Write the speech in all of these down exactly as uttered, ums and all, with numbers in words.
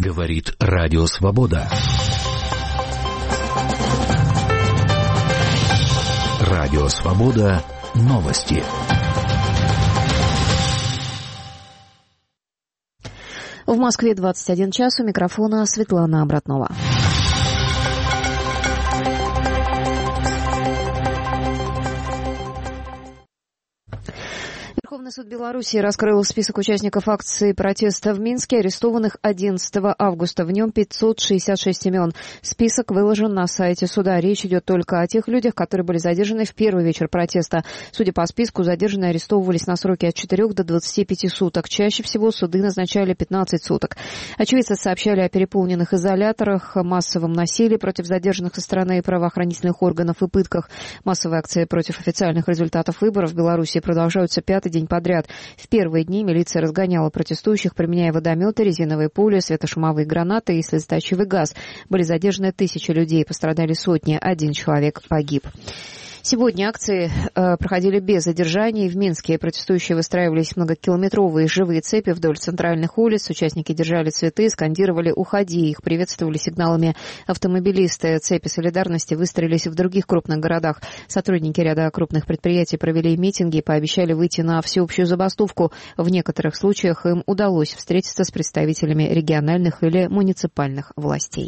Говорит Радио Свобода. Радио Свобода. Новости. В Москве двадцать один час. У микрофона Светлана Обратнова. Верховный суд Беларуси раскрыл список участников акции протеста в Минске, арестованных одиннадцатого августа. В нем пятьсот шестьдесят шесть имен. Список выложен на сайте суда. Речь идет только о тех людях, которые были задержаны в первый вечер протеста. Судя по списку, задержанные арестовывались на сроки от четырёх до двадцати пяти суток. Чаще всего суды назначали пятнадцать суток. Очевидцы сообщали о переполненных изоляторах, массовом насилии против задержанных со стороны правоохранительных органов и пытках. Массовые акции против официальных результатов выборов в Беларуси продолжаются пятый день подряд. В первые дни милиция разгоняла протестующих, применяя водометы, резиновые пули, светошумовые гранаты и слезоточивый газ. Были задержаны тысячи людей, пострадали сотни, один человек погиб. Сегодня акции э, проходили без задержаний. В Минске протестующие выстраивались многокилометровые живые цепи вдоль центральных улиц. Участники держали цветы, скандировали «Уходи!». Их приветствовали сигналами автомобилисты. Цепи солидарности выстроились в других крупных городах. Сотрудники ряда крупных предприятий провели митинги и пообещали выйти на всеобщую забастовку. В некоторых случаях им удалось встретиться с представителями региональных или муниципальных властей.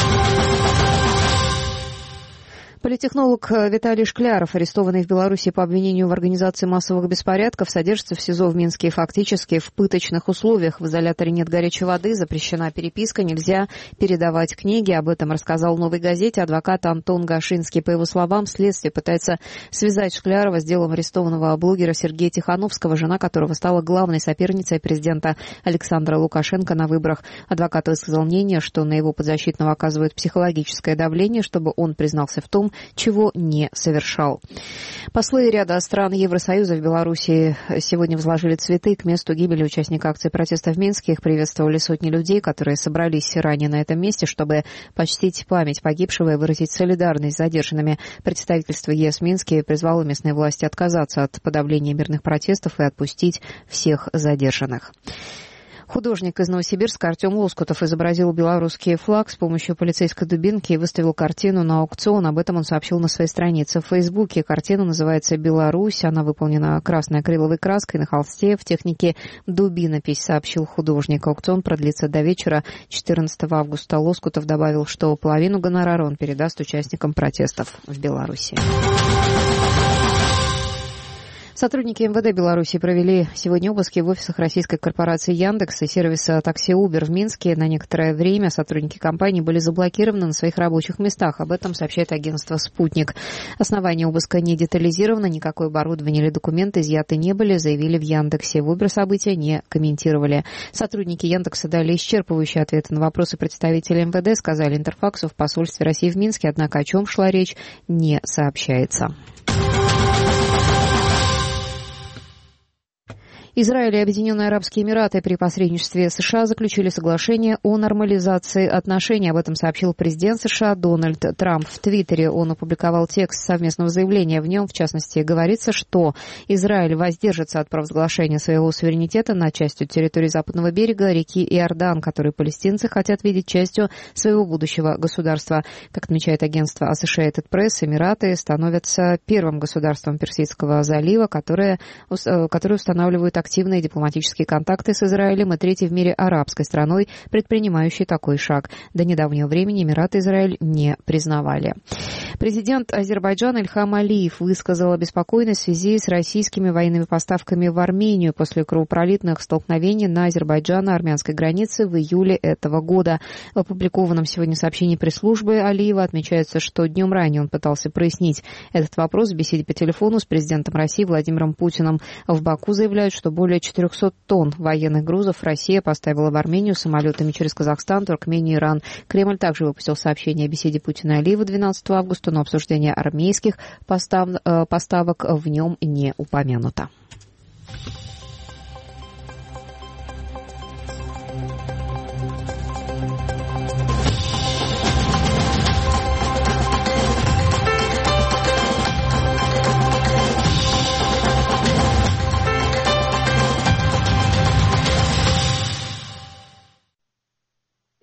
Политтехнолог Виталий Шкляров, арестованный в Беларуси по обвинению в организации массовых беспорядков, содержится в СИЗО в Минске фактически в пыточных условиях. В изоляторе нет горячей воды, запрещена переписка, нельзя передавать книги. Об этом рассказал «Новой газете» адвокат Антон Гашинский. По его словам, следствие пытается связать Шклярова с делом арестованного блогера Сергея Тихановского, жена которого стала главной соперницей президента Александра Лукашенко на выборах. Адвокат высказал мнение, что на его подзащитного оказывают психологическое давление, чтобы он признался в том, чего не совершал. Послы ряда стран Евросоюза в Беларуси сегодня возложили цветы к месту гибели участника акции протеста в Минске. Их приветствовали сотни людей, которые собрались ранее на этом месте, чтобы почтить память погибшего и выразить солидарность с задержанными. Представительство ЕС в Минске призвало местные власти отказаться от подавления мирных протестов и отпустить всех задержанных. Художник из Новосибирска Артем Лоскутов изобразил белорусский флаг с помощью полицейской дубинки и выставил картину на аукцион. Об этом он сообщил на своей странице в Фейсбуке. Картина называется «Беларусь». Она выполнена красной акриловой краской на холсте в технике дубинопись, сообщил художник. Аукцион продлится до вечера четырнадцатого августа. Лоскутов добавил, что половину гонорара он передаст участникам протестов в Беларуси. Сотрудники МВД Беларуси провели сегодня обыски в офисах российской корпорации «Яндекс» и сервиса такси Uber в Минске. На некоторое время сотрудники компании были заблокированы на своих рабочих местах. Об этом сообщает агентство «Спутник». Основания обыска не детализировано, никакое оборудование или документы изъяты не были, заявили в Яндексе. В Uber события не комментировали. Сотрудники Яндекса дали исчерпывающие ответы на вопросы представителей МВД, сказали Интерфаксу в посольстве России в Минске, однако о чем шла речь, не сообщается. Израиль и Объединенные Арабские Эмираты при посредничестве США заключили соглашение о нормализации отношений. Об этом сообщил президент США Дональд Трамп. В Твиттере он опубликовал текст совместного заявления. В нем, в частности, говорится, что Израиль воздержится от провозглашения своего суверенитета над частью территории западного берега реки Иордан, которую палестинцы хотят видеть частью своего будущего государства. Как отмечает агентство Associated Press, Эмираты становятся первым государством Персидского залива, которое, которое устанавливает активные дипломатические контакты с Израилем и третьей в мире арабской страной, предпринимающей такой шаг. До недавнего времени Эмираты Израиль не признавали. Президент Азербайджана Ильхам Алиев высказал обеспокоенность в связи с российскими военными поставками в Армению после кровопролитных столкновений на азербайджано-армянской границе в июле этого года. В опубликованном сегодня сообщении пресс-службы Алиева отмечается, что днем ранее он пытался прояснить этот вопрос в беседе по телефону с президентом России Владимиром Путиным. В Баку заявляют, что более четырехсот тонн военных грузов Россия поставила в Армению самолетами через Казахстан, Туркмению и Иран. Кремль также выпустил сообщение о беседе Путина и Алиева двенадцатого августа, но обсуждение армейских постав, поставок в нем не упомянуто.